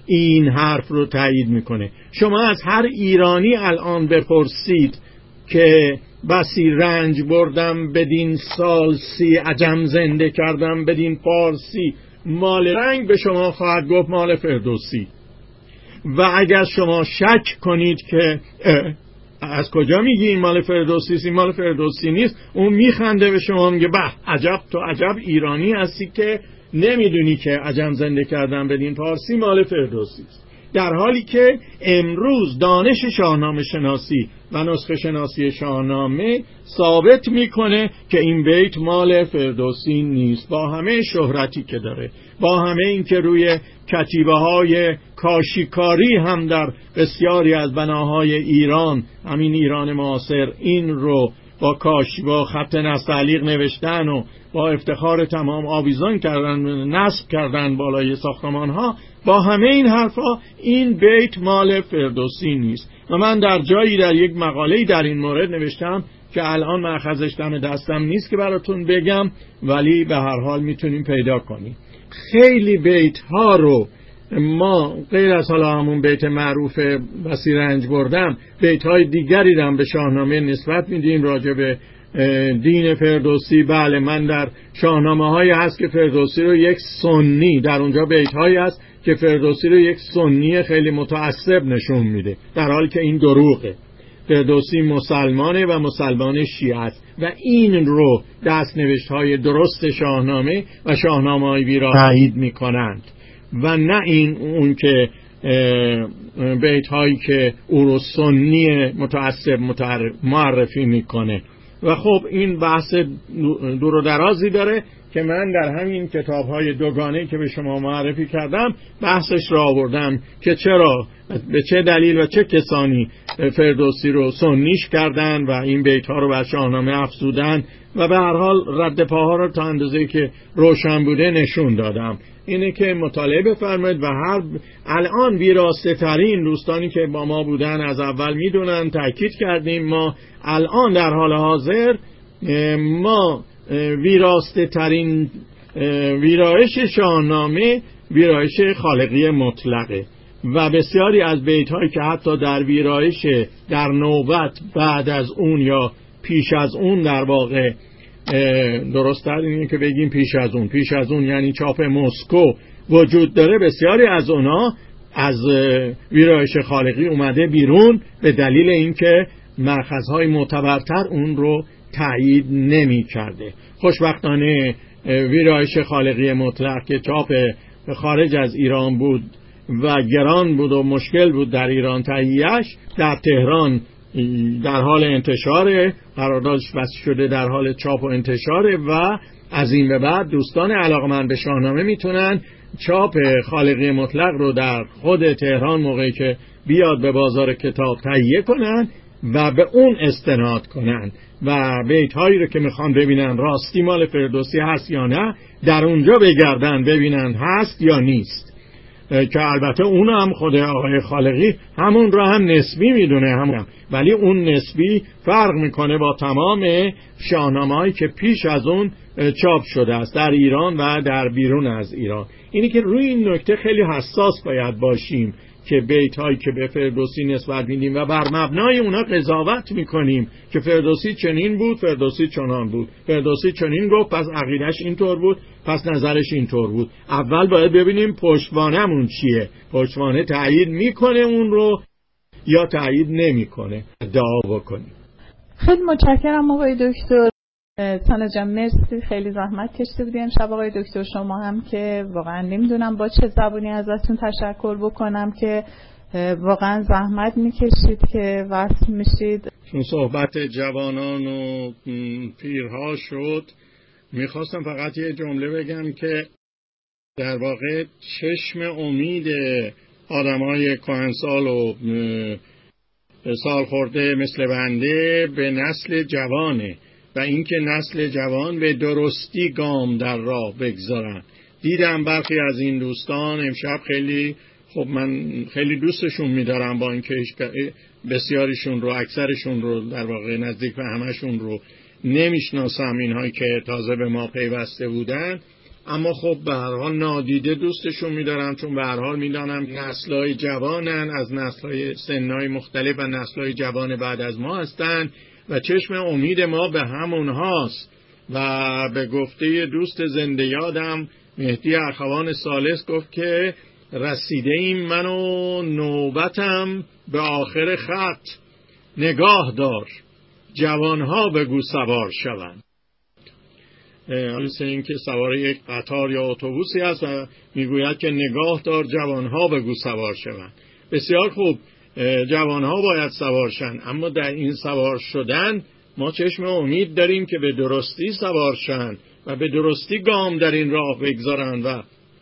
Speaker 3: این حرف رو تایید میکنه. شما از هر ایرانی الان بپرسید که بسی رنج بردم بدین سالسی، عجم زنده کردم بدین فارسی، مال رنگ به شما خواهد گفت مال فردوسی. و اگر شما شک کنید که از کجا میگی این مال فردوسی است، این مال فردوسی نیست، اون میخنده به شما، میگه به عجب تو عجب ایرانی هستی که نمیدونی که عجم زنده کردن بدین فارسی مال فردوسی است. در حالی که امروز دانش شاهنامه شناسی و نسخه شناسی شاهنامه ثابت میکنه که این بیت مال فردوسی نیست، با همه شهرتی که داره، با همه این که روی کتیبه های کاشیکاری هم در بسیاری از بناهای ایران، همین ایران معاصر، این رو با خط نستعلیق نوشتن و با افتخار تمام آویزان کردن، نصب کردن بالای ساختمان ها، با همه این حرفا این بیت مال فردوسی نیست. و من در جایی در یک مقاله‌ای در این مورد نوشتم که الان مأخذش دم دستم نیست که براتون بگم، ولی به هر حال میتونیم پیدا کنیم. خیلی بیت ها رو ما غیر از حالا همون بیت معروف بسی رنج بردم، بیت های دیگری رو هم به شاهنامه نسبت میدیم راجع به دین فردوسی. بله، من در شاهنامه هایی هست که فردوسی رو یک سنی، در اونجا بیت هایی هست که فردوسی رو یک سنی خیلی متعصب نشون میده، در حالی که این دروغه. فردوسی مسلمانه و مسلمان شیعه است و این رو دستنوشت های درست شاهنامه و شاهنامه های ویرا تایید میکنند و نه این اون که بیت هایی که او رو سنی متعصب معرفی میکنه. و خب این بحث دور و درازی داره که من در همین کتاب های دوگانه که به شما معرفی کردم بحثش را آوردم که چرا، به چه دلیل و چه کسانی فردوسی رو سنیش کردن و این بیت ها رو بر شاهنامه افزودن و به هر حال رد پاها رو تا اندازه‌ای که روشن بوده نشون دادم. اینه که مطالعه بفرمایید و الان ویراسته ترین دوستانی که با ما بودن از اول میدونن، تاکید کردیم ما الان در حال حاضر ما ویراسته ترین ویرایش شاهنامه ویرایش خالقی مطلقه و بسیاری از بیت هایی که حتی در ویرایش در نوبت بعد از اون یا پیش از اون، در واقع درست تر اینه که بگیم پیش از اون یعنی چاپ مسکو وجود داره، بسیاری از اونا از ویرایش خالقی اومده بیرون به دلیل اینکه مأخذهای معتبرتر اون رو تایید نمی کرده. خوشبختانه ویرایش خالقی مطلق که چاپ خارج از ایران بود و گران بود و مشکل بود در ایران تهیه‌اش، در تهران در حال انتشاره، قراردادش بسته شده، در حال چاپ و انتشاره و از این به بعد دوستان علاقمند به شاهنامه میتونن چاپ خالقی مطلق رو در خود تهران موقعی که بیاد به بازار کتاب تهیه کنن و به اون استناد کنن و بیت هایی رو که میخوان ببینن راستی مال فردوسی هست یا نه، در اونجا بگردن ببینن هست یا نیست. که البته اون هم خود آقای خالقی همون را هم نسبی میدونه، ولی اون نسبی فرق میکنه با تمام شاهنامه‌هایی که پیش از اون چاپ شده است در ایران و در بیرون از ایران. اینی که روی این نکته خیلی حساس باید باشیم که بیت هایی که به فردوسی نسبت میدیم و بر مبنای اونا قضاوت میکنیم که فردوسی چنین بود، فردوسی چنان بود، فردوسی چنین گفت پس عقیدش اینطور بود، پس نظرش اینطور بود. اول باید ببینیم پشتوانمون چیه، پشتوانه تایید میکنه اون رو یا تایید نمیکنه، ادعا بکنیم.
Speaker 1: خیلی متشکرم آقای دکتر سانا جان، مرسی، خیلی زحمت کشیده بودیم شب آقای دکتر. شما هم که واقعا نمیدونم با چه زبونی ازتون تشکر بکنم که واقعا زحمت میکشید که وصل میشید.
Speaker 3: چون صحبت جوانان و پیرها شد، میخواستم فقط یه جمله بگم که در واقع چشم امید آدمای کهنسال و سال خورده مثل بنده به نسل جوانه و اینکه نسل جوان به درستی گام در راه بگذارن. دیدم برخی از این دوستان امشب خیلی خب من خیلی دوستشون می‌دارم، با اینکه بسیاریشون رو، اکثرشون رو، در واقع نزدیک به همشون رو نمیشناسم، اینهایی که تازه به ما پیوسته بودن، اما خب به هر حال نادیده دوستشون می‌دارم، چون به هر حال می‌دانم نسل‌های جوانن، از نسل‌های سن‌های مختلف و نسل‌های جوان بعد از ما هستن و چشم امید ما به همون هاست. و به گفته دوست زنده یادم مهدی اخوان ثالث گفت که رسیده ایم من و نوبتم به آخر خط، نگاه دار جوانها بگو سوار شوند. مثل این که سوار یک قطار یا اتوبوسی است و میگوید که نگاه دار جوانها بگو سوار شوند. بسیار خوب، جوانها باید سوار شن، اما در این سوار شدن ما چشم امید داریم که به درستی سوار شن و به درستی گام در این راه بگذارن و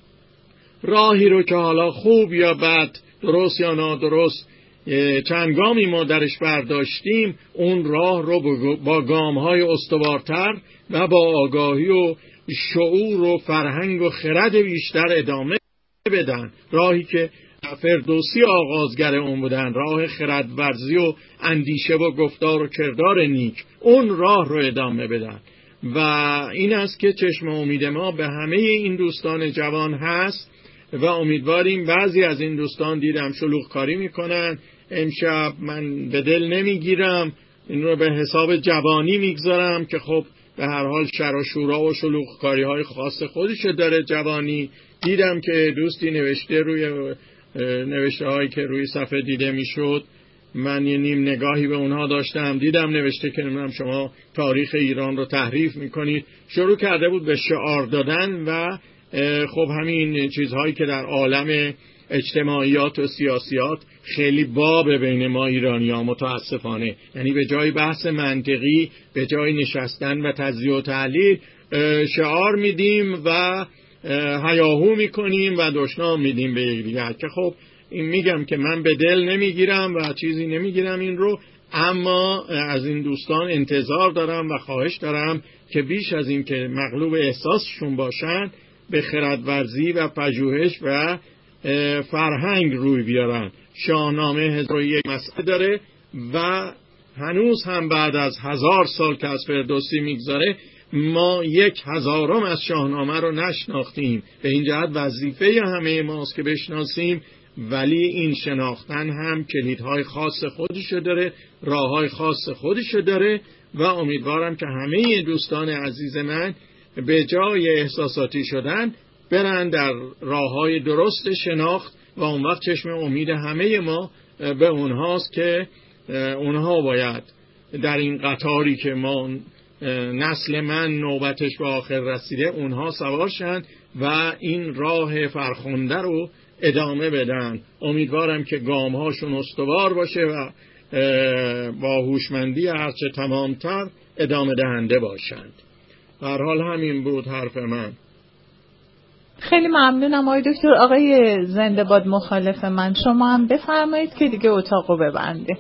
Speaker 3: راهی رو که حالا خوب یا بد، درست یا نادرست، چند گامی ما درش برداشتیم، اون راه رو با گام‌های استوارتر و با آگاهی و شعور و فرهنگ و خرد بیشتر ادامه بدن. راهی که فردوسی آغازگر اون بودن، راه خردورزی و اندیشه و گفتار و کردار نیک، اون راه رو ادامه بدن. و این است که چشم امید ما به همه این دوستان جوان هست و امیدواریم. بعضی از این دوستان دیدم شلوغ کاری میکنن، امشب من به دل نمیگیرم، این رو به حساب جوانی میگذارم که خب به هر حال شر و شورا و شلوغ کاری های خاص خودش داره جوانی. دیدم که دوستی نوشته روی نوشته هایی که روی صفحه دیده میشد، من یه نیم نگاهی به اونها داشتم، دیدم نوشته که نمیدونم شما تاریخ ایران رو تحریف میکنید. شروع کرده بود به شعار دادن و خب همین چیزهایی که در عالم اجتماعیات و سیاسیات خیلی باب بین ما ایرانی ها متاسفانه، یعنی به جای بحث منطقی، به جای نشستن و تجزیه و تحلیل، شعار میدیم و هیاهو میکنیم و دشنام میدیم به یکدیگر که خب این میگم که من به دل نمیگیرم و چیزی نمیگیرم این رو، اما از این دوستان انتظار دارم و خواهش دارم که بیش از این که مغلوب احساسشون باشن، به خردورزی و پژوهش و فرهنگ روی بیارن. شاهنامه 1001 مسئله داره و هنوز هم بعد از 1000 سال که از فردوسی میگذاره ما 1000 از شاهنامه رو نشناختیم. به این جهت وظیفه همه ماست که بشناسیم، ولی این شناختن هم کلیدهای خاص خودشو داره، راههای خاص خودشو داره و امیدوارم که همه دوستان عزیز من به جای احساساتی شدن برن در راههای درست شناخت و اون وقت چشم امید همه ما به اونهاست که اونها باید در این قطاری که ما نسل من نوبتش به آخر رسیده اونها سوار شن و این راه فرخنده رو ادامه بدن. امیدوارم که گامهاشون استوار باشه و با هوشمندی هرچه تمامتر ادامه دهنده باشند. به هر حال همین بود حرف من.
Speaker 1: خیلی ممنونم آقای دکتر. آقای زنده باد مخالف من، شما هم بفرمایید که دیگه اتاقو ببنده.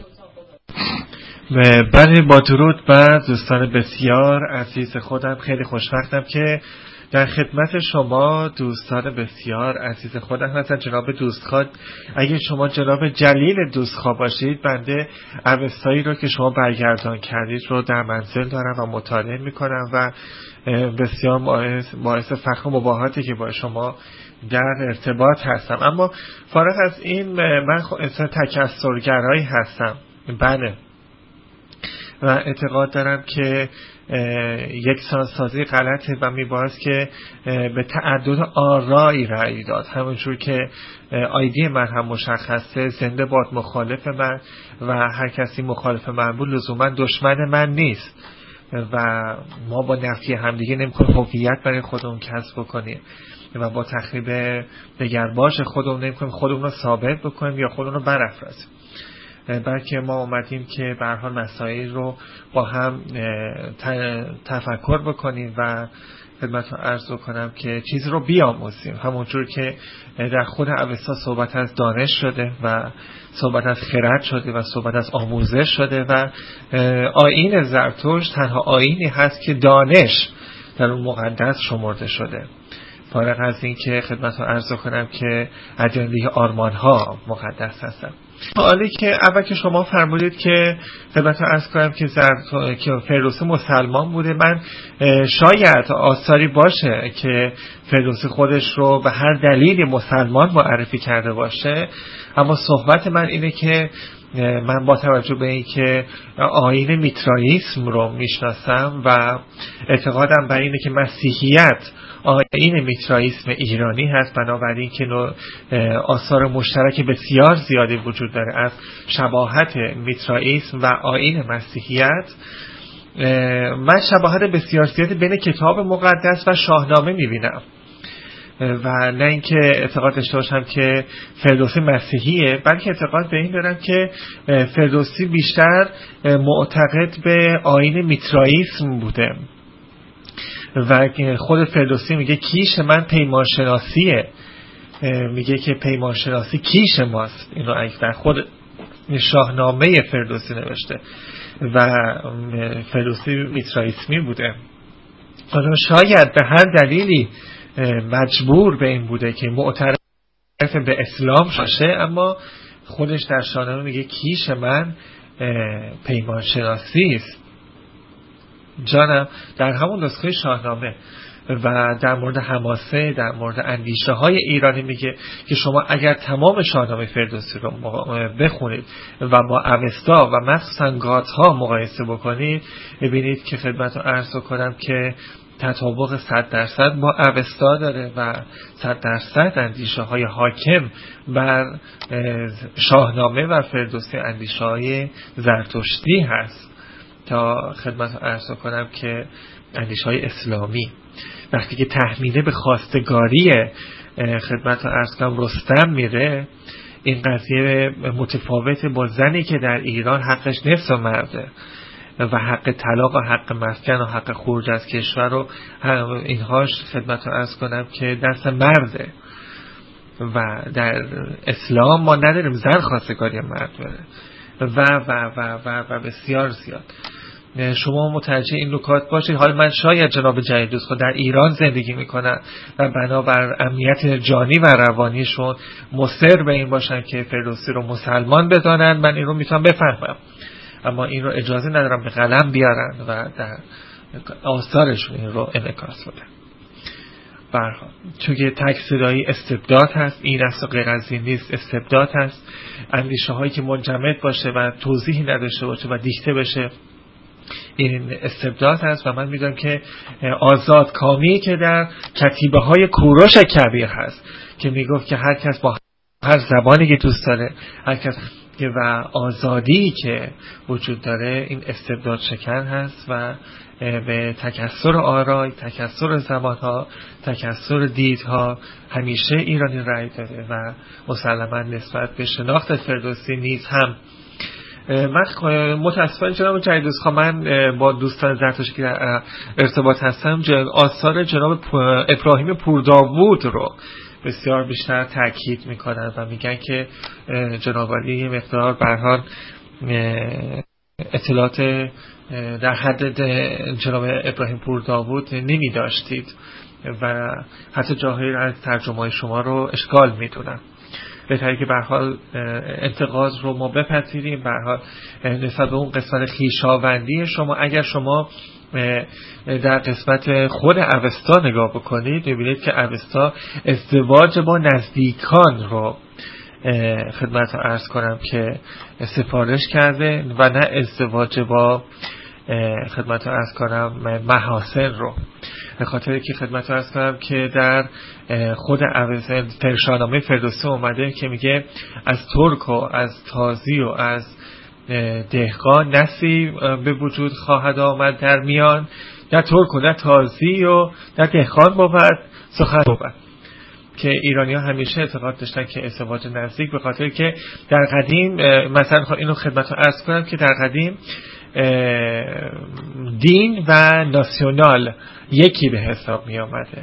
Speaker 5: بله، با درود بر دوستان بسیار عزیز خودم، خیلی خوشوقتم که در خدمت شما دوستان بسیار عزیز خودم هستن. جناب دوستخواه، اگه شما جناب جلیل دوستخواه باشید، بنده اوستایی رو که شما برگردان کردید رو در منزل دارم و مطالعه میکنم و بسیار باعث فخر و مباهاتی که با شما در ارتباط هستم. اما فارغ از این، من انسان تکثرگرایی هستم، بله، و اعتقاد دارم که یک سازی غلطه و میباید که به تعدد آرایی رأی داد. همونجور که آیدی من هم مشخصه، زنده باد مخالف من، و هر کسی مخالف من بود لزوما دشمن من نیست و ما با نفی همدیگه نمی‌کنیم هویت برای خودمون کسب بکنیم و با تخریب دگرباش خودمون نمی‌کنیم خودمون رو ثابت بکنیم یا خودمون رو برافرازیم، بلکه ما اومدیم که به هر حال مسائل رو با هم تفکر بکنیم و خدمتتون عرض کنم که چیز رو بیاموزیم. همونجور که در خود اوستا صحبت از دانش شده و صحبت از خرد شده و صحبت از آموزش شده و آیین زرتشت تنها آیینی هست که دانش در اون مقدس شمرده شده. فارغ از این که خدمتتون عرض کنم که ادیان دیگه آرمان ها مقدس هستن. حالی که اول که شما فرمودید که خدمتتون عرض کنم که فردوسی مسلمان بوده، من شاید آثاری باشه که فردوسی خودش رو به هر دلیلی مسلمان معرفی کرده باشه، اما صحبت من اینه که من با توجه به این که آیین میترائیسم رو میشناسم و اعتقادم بر اینه که مسیحیت آیین میترائیسم ایرانی هست، بنابراین که آثار مشترک بسیار زیادی وجود داره از شباهت میترائیسم و آیین مسیحیت. من شباهت بسیار زیادی بین کتاب مقدس و شاهنامه میبینم و نه اینکه اعتقاد داشته باشم که فردوسی مسیحیه، بلکه اعتقاد به این دارم که فردوسی بیشتر معتقد به آیین میترائیسم بوده و خود فردوسی میگه کیش من پیمانشناسیه، میگه که پیمانشناسی کیش ماست. اینو در خود شاهنامه فردوسی نوشته و فردوسی میترائیسمی بوده. حالا شاید به هر دلیلی مجبور به این بوده که معترف به اسلام باشه، اما خودش در شاهنامه میگه کیش من پیمانشناسی است. جانم در همون نسخه شاهنامه و در مورد حماسه، در مورد اندیشه های ایرانی میگه که شما اگر تمام شاهنامه فردوسی رو بخونید و با اوستا و مخصوصا گاتها مقایسه بکنید، ببینید که خدمتتون عرض کنم که تطابق 100% با اوستا داره و 100% اندیشه های حاکم بر شاهنامه و فردوسی اندیشه های زرتشتی هست، تا خدمت عرض کنم که اندیشه های اسلامی. وقتی که تحمیله به خواستگاری خدمت عرض کنم رستم میره، این قضیه متفاوته با زنی که در ایران حقش نصف مرده و حق طلاق و حق مسکن و حق خروج از کشور رو اینهاش خدمت عرض کنم که دست مرده و در اسلام ما نداریم زن خواستگاری مرد بره و بسیار زیاد. شما متوجه این نکات باشید. حالا من شاید جناب جلیل دوست خود در ایران زندگی میکنن و بنابر امنیت جانی و روانیشون مصر به این باشن که فردوسی رو مسلمان بدانن، من این رو میتونم بفهمم، اما این رو اجازه ندارم به قلم بیارن و در آثارشون این رو انعکاس بدن. برها چون که تک صدایی استبداد هست، این است و غیر از این نیست، استبداد هست. اندیشه هایی که منجمد باشه و توضیحی نداشته باشه و دیکته بشه، این استبداد هست. و من میدونم که آزاد کامی که در کتیبه های کوروش کبیر هست که میگفت که هر کس با هر زبانی که دوست داره، هر کس و آزادی که وجود داره، این استبداد شکن هست و به تکثر آرای، تکثر زبانها، تکثر دیدها همیشه ایرانی رأی داره و مسلما نسبت به شناخت فردوسی نیز هم. من متاسفانه جناب جلیل‌دوست، من با دوستان زرتشتی که در ارتباط هستم آثار جناب ابراهیم پورداوود رو بسیار بیشتر تاکید میکنن و میگن که جناب علی یه مقدار به هر حال اطلاعات در حد جناب ابراهیم پورداوود نمی داشتید و حتی جاهایی از ترجمه شما رو اشکال میدونن. بهتره که به هر حال انتقاد رو ما بپذیریم. به هر حال نسبت به اون قسمت خویشاوندی شما، اگر شما در قسمت خود اوستا نگاه بکنید، می‌بینید که اوستا ازدواج با نزدیکان رو خدمت عرض کنم که سفارش کرده و نه ازدواج با خدمت عرض کنم محاسن رو. به خاطر که خدمت عرض کنم که در خود شاهنامه فردوسی اومده که میگه از ترک و از تازی و از دهقان نسلی به وجود خواهد آمد در میان، نه ترک و نه تازی و نه دهقان بود سخن بود. که ایرانی ها همیشه اعتقاد داشتن که ازدواج نزدیک، به خاطر که در قدیم مثلا اینو خدمت عرض کنم که در قدیم دین و ناسیونال یکی به حساب می آمده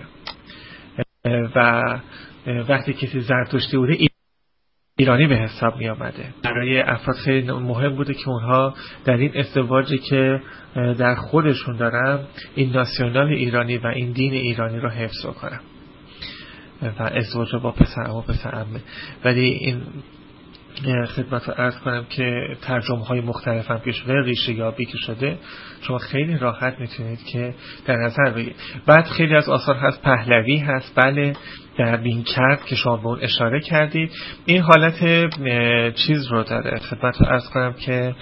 Speaker 5: و وقتی کسی زرتشتی بوده ایرانی به حساب می آمده. برای افراد خیلی مهم بوده که اونها در این ازدواجی که در خودشون دارن این ناسیونال ایرانی و این دین ایرانی رو حفظ کنن و ازدواج با پسر و پسر عمه. ولی این خدمت رو عرض کنم که ترجمه های مختلف هم که شده، ریشه یابی که شده، شما خیلی راحت میتونید که در نظر بگیرید. بعد خیلی از آثار هست، پهلوی هست، بله، در بیمکرد که شما به اون اشاره کردید، این حالت چیز رو داره. خدمت رو عرض کنم که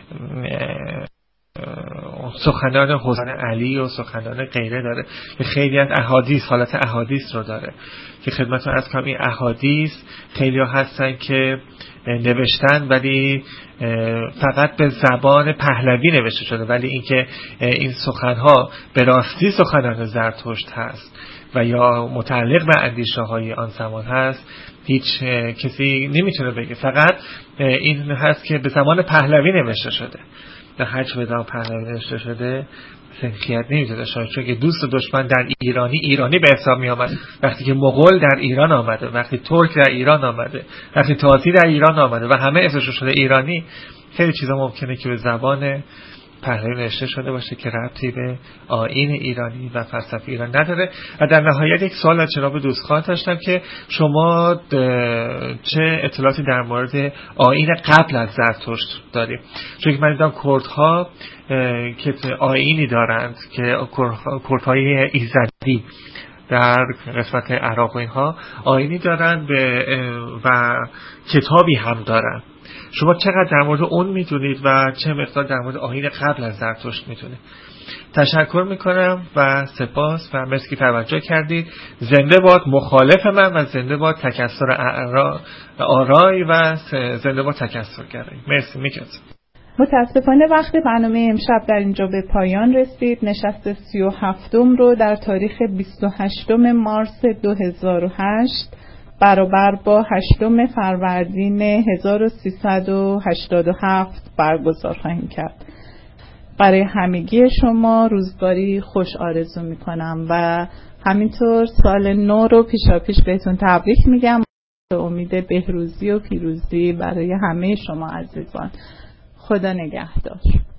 Speaker 5: سخنان حسین علی و سخنان غیره داره که خیلی از احادیث، حالت احادیث رو داره که خدمتتون عرض کنم این احادیث خیلی ها هستن که نوشتن ولی فقط به زبان پهلوی نوشته شده، ولی اینکه این سخنها به راستی سخنان زرتشت هست و یا متعلق به اندیشه های آن زمان هست، هیچ کسی نمیتونه بگه. فقط این هست که به زمان پهلوی نوشته شده، در هرچه به زمان پهلوی نوشته شده سنخیت نمیتونه شاید، چون که دوست و دشمن در ایرانی به حساب می آمد وقتی که مغول در ایران آمده، وقتی ترک در ایران آمده، وقتی تازی در ایران آمده و همه اسمش شده ایرانی. خیلی چیزا ممکنه که به زبان پهلوی نوشته شده باشه که ربطی به آیین ایرانی و فلسفه ایران نداره. و در نهایت یک سوال از جناب دوستخواه داشتم که شما چه اطلاعاتی در مورد آیین قبل از زرتشت داریم؟ چون که من دیدم کردها که آیینی دارند که کردهای ایزدی در قسمت عراق و اینها آیینی دارند و کتابی هم دارند. شما چقدر در مورد اون میدونید و چه مقدار در مورد آیین قبل از زرتشت میدونید؟ تشکر میکنم و سپاس و مرسی که توجه کردید. زنده باد مخالف من و زنده باد تکثر آرای و زنده باد تکثرگرایی. مرسی میکنم.
Speaker 1: متاسفانه وقت برنامه امشب در اینجا به پایان رسید. نشست 37 رو در تاریخ 28 مارس 2008 برابر با 8 فروردین 1387 برگزار خواهیم کرد. برای همگی شما روزگاری خوش آرزو میکنم و همینطور سال نو رو پیشاپیش بهتون تبریک میگم. به امید بهروزی و پیروزی برای همه شما عزیزان. خدا نگهدار.